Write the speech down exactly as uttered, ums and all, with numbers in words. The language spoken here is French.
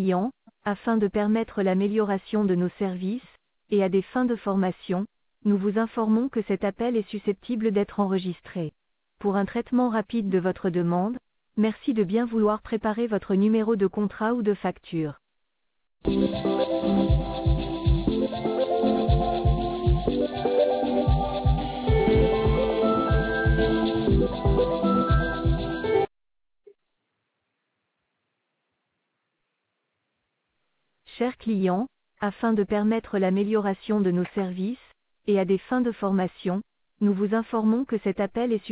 client, afin de permettre l'amélioration de nos services, et à des fins de formation, nous vous informons que cet appel est susceptible d'être enregistré. Pour un traitement rapide de votre demande, merci de bien vouloir préparer votre numéro de contrat ou de facture. Chers clients, afin de permettre l'amélioration de nos services, et à des fins de formation, nous vous informons que cet appel est